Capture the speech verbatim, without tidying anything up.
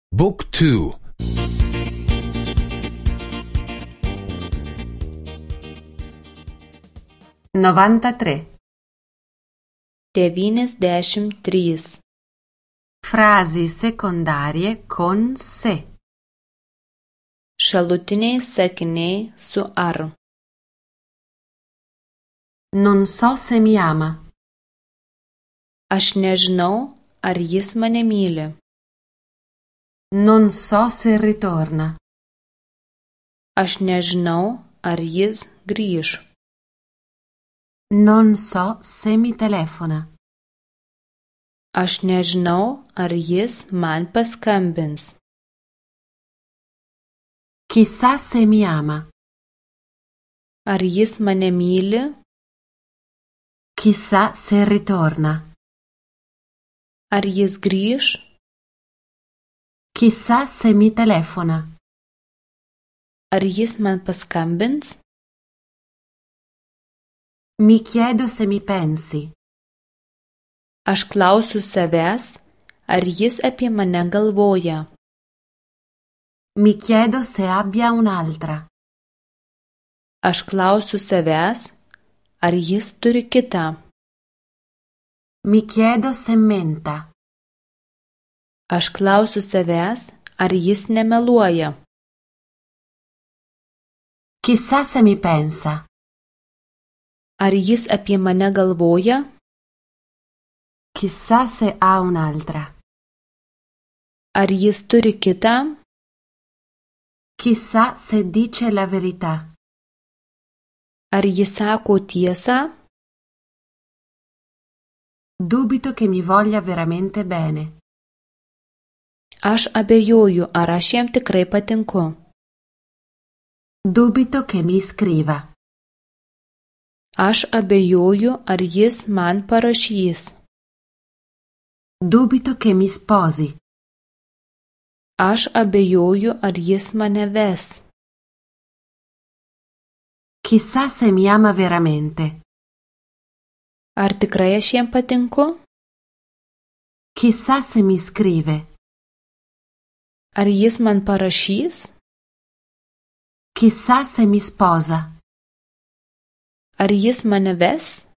บุ๊กทู novantatré devyniasdešimt trys Frasi secondarie con se. Šalutiniai sakiniai su ar. Non so se mi ama. Aš nežinau, ar jis mane myli. Non so se ritorna. Aš nežinau, ar jis grįš. Non so se mi telefona. Aš nežinau, ar jis man paskambins. Chissà se mi ama. Ar jis mane myli? Chissà se ritorna. Ar jis grįš? Chissà se mi telefona. Ar jis man paskambins? Mi chiedo se mi pensi. Aš klausiu savęs, ar jis apie mane galvoja. Mi chiedo se abbia un'altra. Aš klausiu savęs, ar jis turi kitą. Mi chiedo se menta. Aš klausiu savęs, ar jis nemeluoja. Chissà se mi pensa. Ar jis apie mane galvoja? Chissà se ha un'altra. Ar jis turi kitą? Chissà se dice la verità. Ar jis sako tiesą? Dubito che mi voglia veramente bene. Aš abejoju, ar aš jam tikrai patinku. Dubito che mi scriva. Aš abejoju, ar jis man parašys. Dubito che mi sposi. Aš abejoju, ar jis mane ves. Chissà se mi ama veramente. Ar tikrai aš jam patinku? Chissà se mi scrive. Ar jis man parašys? Chissà se mi sposa. Ar jis mane ves?